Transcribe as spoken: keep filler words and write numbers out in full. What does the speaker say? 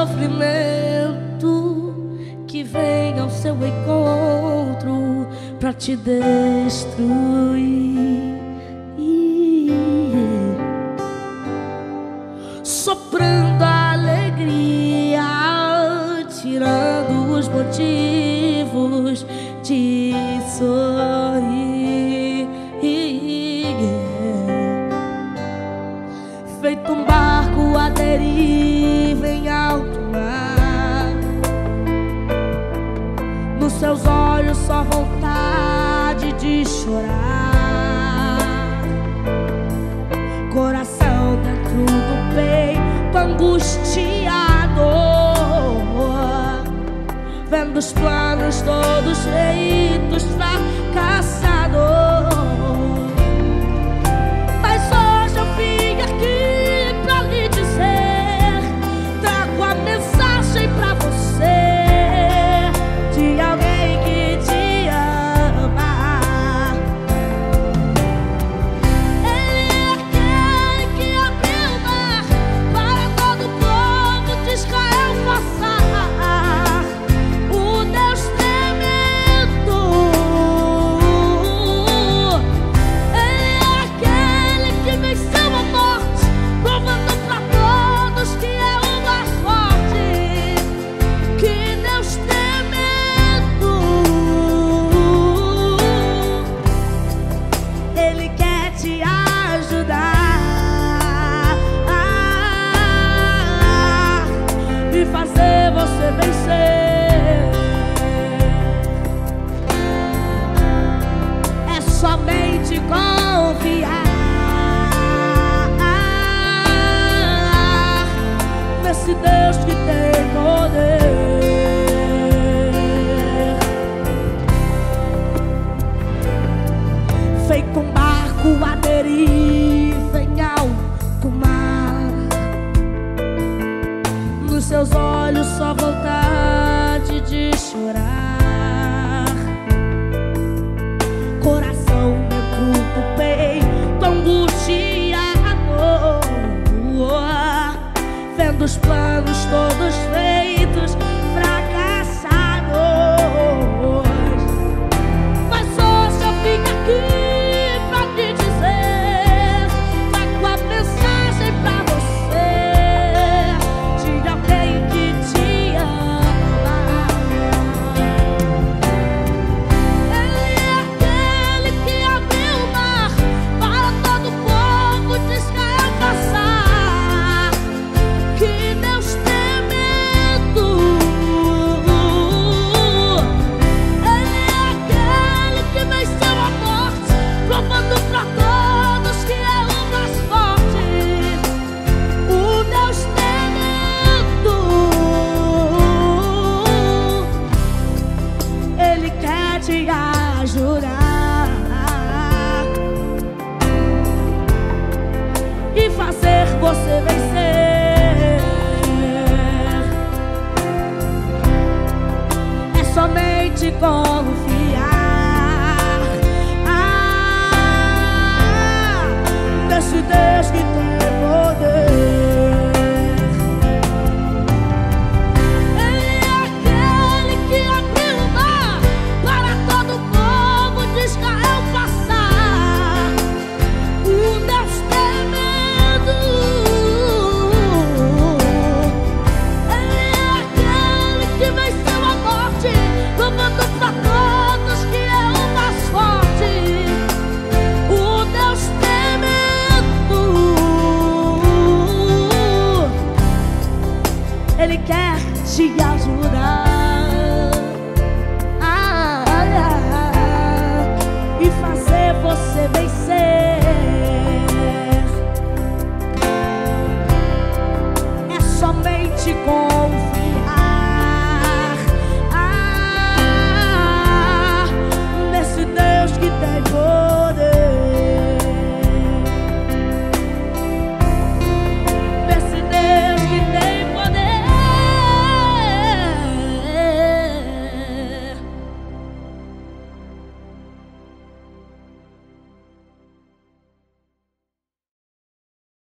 sofrimento que vem ao seu encontro pra te destruir, soprando a alegria, tirando os motivos de sorrir, feito um barco à deriva em alto mar. Nos seus olhos só vontade de chorar, coração dentro do peito angustiado, vendo os planos todos feitos, fracassados. Mas hoje eu vim aqui pra lhe dizer, trago a mensagem pra você de alguém que te ama. Ele é aquele que abriu o mar para todo o povo de Israel passar. O Deus tremendo. Ele é aquele que venceu a morte, provando pra todos que é o mais forte. Que Deus tremendo. Ele quer te ajudar e fazer você vencer. É somente confiar nesse Deus que tem poder. Feito um barco à deriva em alto mar, nos seus olhos só vontade de chorar, coração dentro do peito angustiado, vendo os planos todos feitos, fracassados. Mas hoje eu vim aqui pra te dizer, trago a mensagem pra você de alguém que te ama. Ele é aquele que abriu o mar para todo o povo de Israel passar. Que Deus tremendo. Ele é aquele que venceu a morte, provando pra todos que é o mais forte. O Deus tremendo. Ele quer te ajudar e fazer você vencer. É somente confiar nesse Deus que tem poder. Ele é aquele que abriu o mar para todo o povo de Israel passar. O Deus tremendo. Ele é aquele que venceu a morte, provando pra todos que é o mais forte. O Deus tremendo. Ele quer te ajudar ah, ah, ah, e fazer você vencer. É somente com